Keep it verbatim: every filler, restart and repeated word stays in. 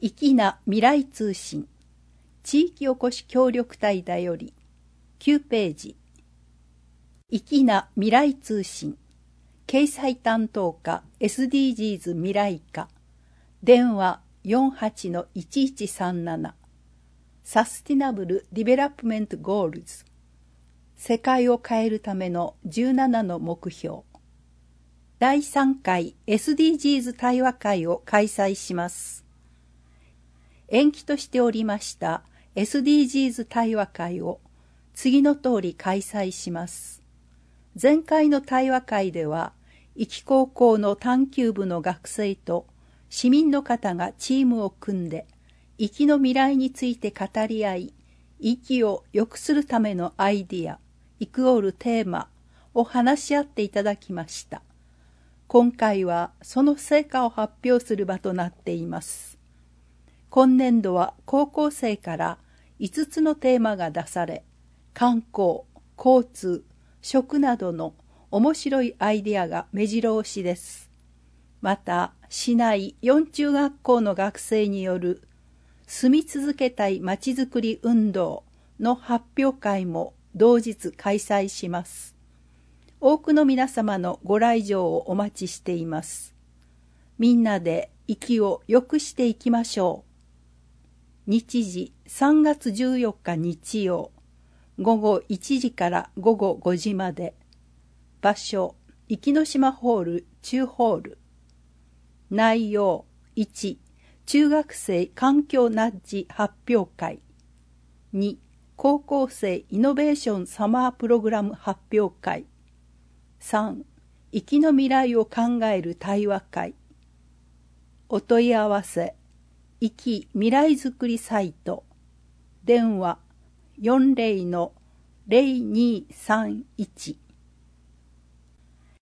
粋な未来通信地域おこし協力隊だよりきゅうページ。粋な未来通信掲載担当課 エスディージーズ 未来課電話 よんはちのいちいちさんなな サスティナブルディベロップメントゴールズ世界を変えるためのじゅうななの目標だいさんかい エスディージーズ 対話会を開催します。延期としておりました エスディージーズ 対話会を次の通り開催します。前回の対話会では、壱岐高校の探究部の学生と市民の方がチームを組んで、壱岐の未来について語り合い、壱岐を良くするためのアイディア、イクオールテーマを話し合っていただきました。今回はその成果を発表する場となっています。今年度は高校生からいつつのテーマが出され、観光、交通、食などの面白いアイデアが目白押しです。また、市内よん中学校の学生による住み続けたいまちづくり運動の発表会も同日開催します。多くの皆様のご来場をお待ちしています。みんなで壱岐を良くしていきましょう。日時さんがつじゅうよっか日曜。ごごいちじからごごごじまで。場所、壱岐の島ホール中ホール。内容いち、中学生環境ナッジ発表会。に、高校生イノベーションサマープログラム発表会。さん、壱岐の未来を考える対話会。お問い合わせ、壱岐未来づくりサイト。電話よんゼロのゼロにさんいち